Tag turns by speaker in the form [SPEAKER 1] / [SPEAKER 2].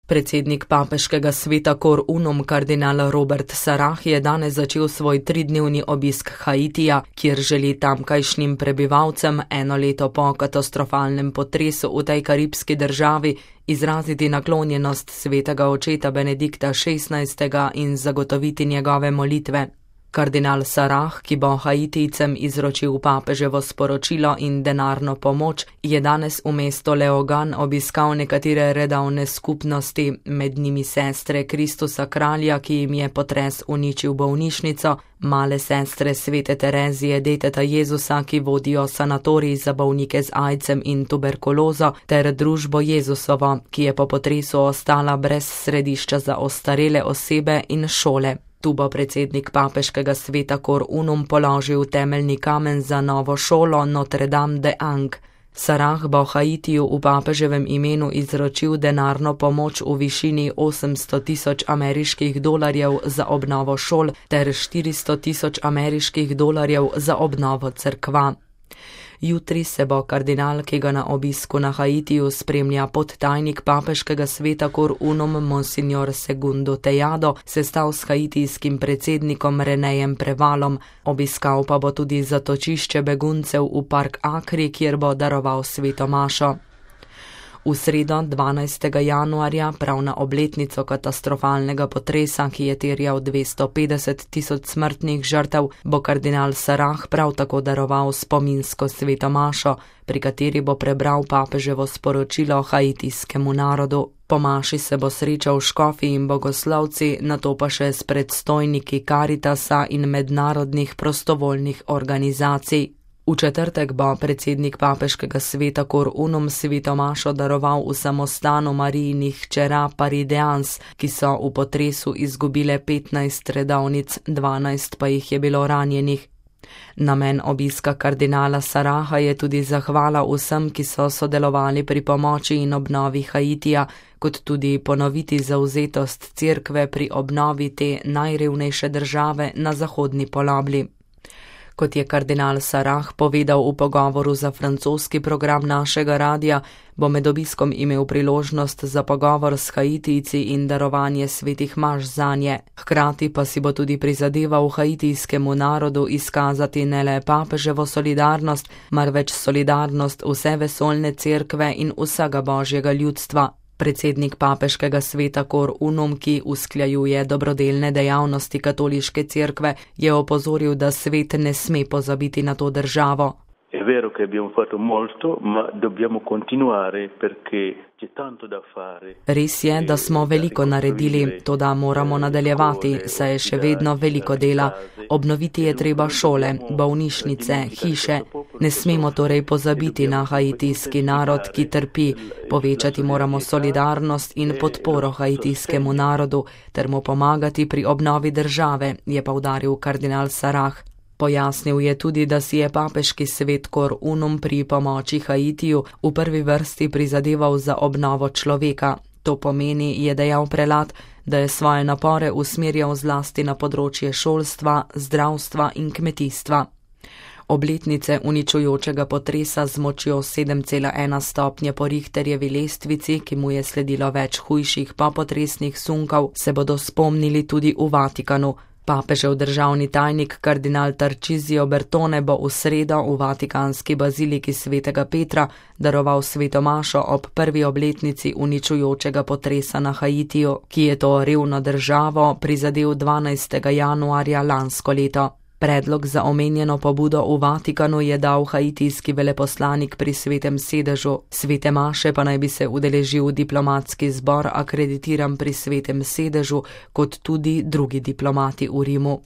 [SPEAKER 1] Predsednik papeškega sveta Cor Unum kardinal Robert Sarah je danes začel svoj 3-dnevni obisk Haitija, kjer želi tamkajšnjim prebivalcem eno leto po katastrofalnem potresu v tej karibski državi izraziti naklonjenost svetega očeta Benedikta XVI. In zagotoviti njegove molitve. Kardinal Sarah, ki bo Haitijcem izročil papeževo sporočilo in denarno pomoč, je danes v mesto Leogan obiskal nekatere redovne skupnosti, med njimi sestre Kristusa Kralja, ki jim je potres uničil bolnišnico, male sestre svete Terezije Deteta Jezusa, ki vodijo sanatorij za bolnike z aidsom in tuberkulozo, ter družbo Jezusovo, ki je po potresu ostala brez središča za ostarele osebe in šole. Tu bo predsednik papeškega sveta Cor Unum položil temeljni kamen za novo šolo Notre Dame de Ang. Sarah bo Haitiju v papeževem imenu izročil denarno pomoč v višini $800,000 ameriških za obnovo šol ter $400,000 za obnovo cerkva. Jutri se bo kardinal, ki ga na obisku na Haitiju spremlja podtajnik papeškega sveta Cor Unum Monsignor Segundo Tejado, sestal s haitijskim predsednikom Renejem Prevalom, obiskal pa bo tudi zatočišče beguncev v Park Akri, kjer bo daroval sveto mašo. V sredo 12. januarja, prav na obletnico katastrofalnega potresa, ki je terjal 250,000 smrtnih žrtev, bo kardinal Sarah prav tako daroval spominsko sveto mašo, pri kateri bo prebral papeževo sporočilo haitijskemu narodu. Po maši se bo srečal škofi in bogoslovci, nato pa še s predstojniki Caritasa in mednarodnih prostovoljnih organizacij. V četrtek bo predsednik papeškega sveta Cor Unum sveto mašo daroval v samostanu Marijinih hčera Parideans, ki so v potresu izgubile 15 redovnic, 12 pa jih je bilo ranjenih. Namen obiska kardinala Saraha je tudi zahvala vsem, ki so sodelovali pri pomoči in obnovi Haitija, kot tudi ponoviti zavzetost cerkve pri obnovi te najrevnejše države na zahodni polobli. Kot je kardinal Sarah povedal v pogovoru za francoski program našega radia, bo med obiskom imel priložnost za pogovor s Haitijci in darovanje svetih maš zanje. Hkrati pa si bo tudi prizadeval haitijskemu narodu izkazati ne le papeževo solidarnost, marveč solidarnost vse vesoljne cerkve in vsega božjega ljudstva. Predsednik papeškega sveta Cor Unum, ki usklajuje dobrodelne dejavnosti katoliške cerkve, je opozoril, da svet ne sme pozabiti na to državo.
[SPEAKER 2] È vero che abbiamo fatto molto, ma dobbiamo continuare perché c'è tanto da fare.
[SPEAKER 1] Res je, da smo veliko naredili, toda moramo nadaljevati, saj je še vedno veliko dela. Obnoviti je treba šole, bolnišnice, hiše. Ne smemo torej pozabiti na haitijski narod, ki trpi. Povečati moramo solidarnost in podporo haitijskemu narodu, ter mu pomagati pri obnovi države, je poudaril kardinal Sarah. Pojasnil je tudi, da si je papeški svet Cor Unum pri pomoči Haitiju v prvi vrsti prizadeval za obnovo človeka. To pomeni, je dejal prelat, da je svoje napore usmerjal zlasti na področje šolstva, zdravstva in kmetijstva. Obletnice uničujočega potresa z močjo 7,1 stopnje po Richterjevi lestvici, ki mu je sledilo več hujših popotresnih sunkov, se bodo spomnili tudi v Vatikanu. Papežev državni tajnik kardinal Tarcisio Bertone bo v sredo v vatikanski baziliki svetega Petra daroval sveto mašo ob prvi obletnici uničujočega potresa na Haitiju, ki je to revno državo prizadel 12. januarja lansko leto. Predlog za omenjeno pobudo v Vatikanu je dal haitijski veleposlanik pri svetem sedežu. Svete maše pa naj bi se udeležil diplomatski zbor akreditiran pri svetem sedežu, kot tudi drugi diplomati v Rimu.